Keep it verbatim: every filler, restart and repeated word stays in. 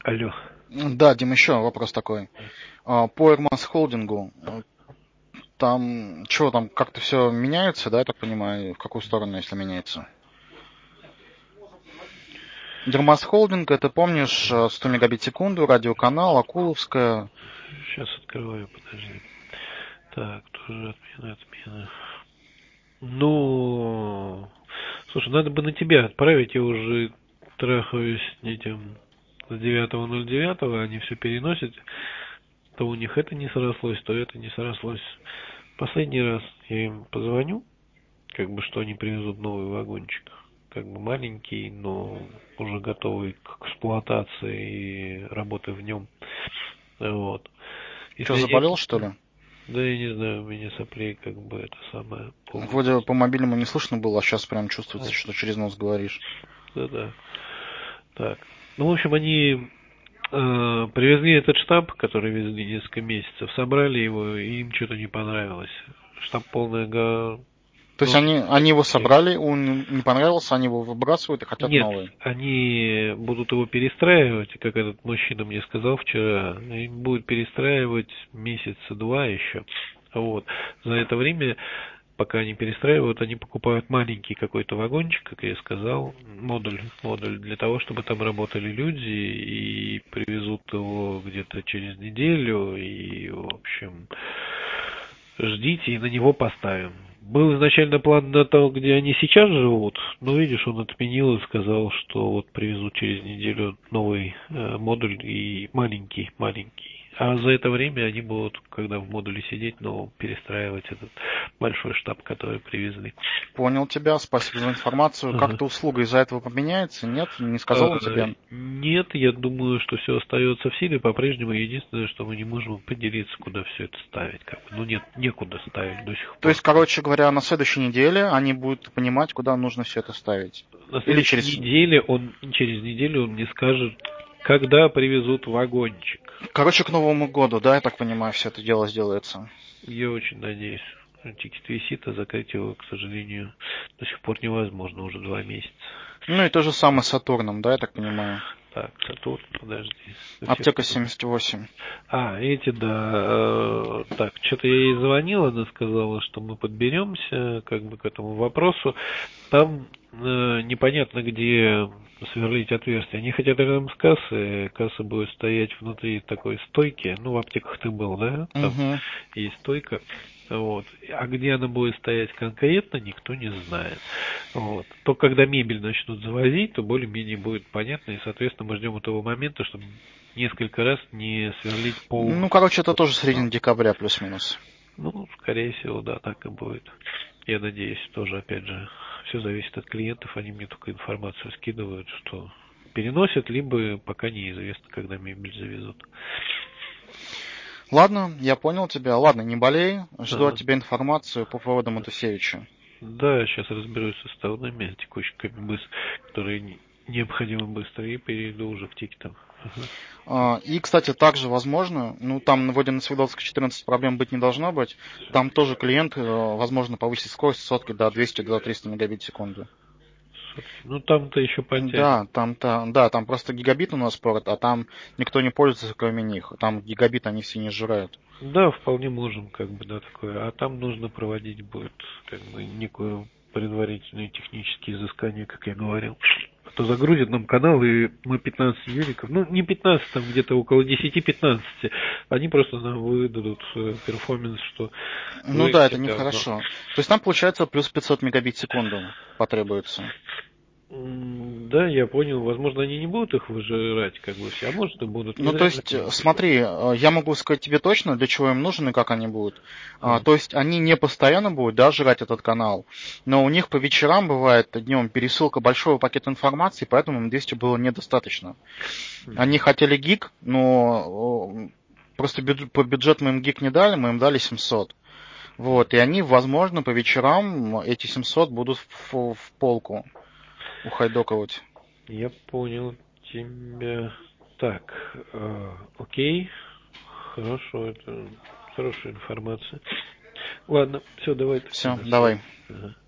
Алло. Да, Дим, еще вопрос такой. А, По Эрмас Холдингу, э, там что, там как-то все меняется, да, я так понимаю, в какую сторону, если меняется? Дермас Холдинг, это помнишь, э, сто мегабит в секунду, радиоканал, Акуловская. Сейчас открываю, подожди. Так, тоже отмена, отмена. Ну, слушай, надо бы на тебя отправить, я уже трахаюсь этим с девятого ноль девятого, они все переносят, то у них это не срослось, то это не срослось. Последний раз я им позвоню, как бы, что они привезут новый вагончик, как бы маленький, но уже готовый к эксплуатации и работы в нем. Вот. Что, Если они... заболел, что ли? Да я не знаю, у меня соплей, как бы, это самое полное. Вроде по мобильному не слышно было, а сейчас прям чувствуется, А, что через нос говоришь. да-да. Так. Ну, в общем, они э, привезли этот штамп, который везли несколько месяцев, собрали его, и им что-то не понравилось. Штамп полная га... То есть ну, они, они его собрали, он не понравился, они его выбрасывают и хотят нет, новый. они будут его перестраивать, как этот мужчина мне сказал вчера, им будут перестраивать месяца два еще. Вот. За это время, пока они перестраивают, они покупают маленький какой-то вагончик, как я и сказал, модуль, модуль для того, чтобы там работали люди, и привезут его где-то через неделю, и, в общем, ждите, и на него поставим. Был изначально план на то, где они сейчас живут, но, видишь, он отменил и сказал, что вот привезут через неделю новый э, модуль и маленький, маленький. А за это время они будут, когда в модуле сидеть, но перестраивать этот большой штаб, который привезли. Понял тебя, спасибо за информацию. Ага. Как-то услуга из-за этого поменяется? Нет? Не сказал он Э, тебе? Нет, я думаю, что все остается в силе по-прежнему. Единственное, что мы не можем поделиться, куда все это ставить. Как бы. Ну нет, некуда ставить до сих То пор. есть, короче говоря, на следующей неделе они будут понимать, куда нужно все это ставить. На Или следующей через... неделе он, через неделю он мне скажет, когда привезут вагончик. Короче, к Новому году, да, я так понимаю, все это дело сделается. Я очень надеюсь. Тикет висит, а закрыть его, к сожалению, до сих пор невозможно, уже два месяца. Ну и то же самое с Сатурном, да, я так понимаю. Так, Сатурн, подожди. Аптека семьдесят восемь. А, эти, да. э, Так, что-то я ей звонила, она сказала, что мы подберемся как бы к этому вопросу. Там э, непонятно, где сверлить отверстие. Они хотят рядом с кассой, касса будет стоять внутри такой стойки. Ну, в аптеках ты был, да? Там Угу. есть стойка. Вот. А где она будет стоять конкретно, никто не знает. Вот. То, когда мебель начнут завозить, то более-менее будет понятно, и, соответственно, мы ждем этого момента, чтобы несколько раз не сверлить пол. Ну, короче, это тоже середина декабря, плюс-минус. Ну, скорее всего, да, так и будет. Я надеюсь, тоже, опять же, все зависит от клиентов, они мне только информацию скидывают, что переносят, либо пока неизвестно, когда мебель завезут. Ладно, я понял тебя. Ладно, не болей. Жду от Ага. тебя информацию по поводу Матусевича. Да, сейчас разберусь с составными текущими, которые необходимы быстро, и перейду уже к тикетам. Ага. А, И, кстати, также возможно, ну, там вроде на Свидовской четырнадцать проблем быть не должно быть, там тоже клиент, э, возможно, повысит скорость сотки до двухсот до трёхсот мегабит в секунду. Ну, там-то еще потянет. Да, там, там, да, там просто гигабит у нас порт, а там никто не пользуется, кроме них. Там гигабит они все не сжирают. Да, вполне можем, как бы, да, такое. А там нужно проводить будет, как бы, некую предварительные технические изыскания, как я говорил. А то загрузят нам канал, и мы пятнадцать юриков, ну, не пятнадцать, там где-то около десять-пятнадцать, они просто нам выдадут э, перформанс, что Ну вы да, это все говно. нехорошо. То есть там получается плюс пятьсот мегабит в секунду потребуется. М, Да, я понял. Возможно, они не будут их выжирать, как бы все, а может и будут. Не Ну, то зря же есть, они э, пришли. смотри, э, я могу сказать тебе точно, для чего им нужен и как они будут. А, Ага. То есть, они не постоянно будут, да, жрать этот канал, но у них по вечерам бывает днем пересылка большого пакета информации, поэтому им двести было недостаточно. Они хотели гиг, но э, просто бюдж- по бюджету мы им гиг не дали, мы им дали семьсот. Вот, и они, возможно, по вечерам эти семьсот будут в, в полку ухайдоковать. Я понял тебя. Так, э, окей. Хорошо, это хорошая информация. Ладно, все, давай тогда Все, на связи. давай. Ага.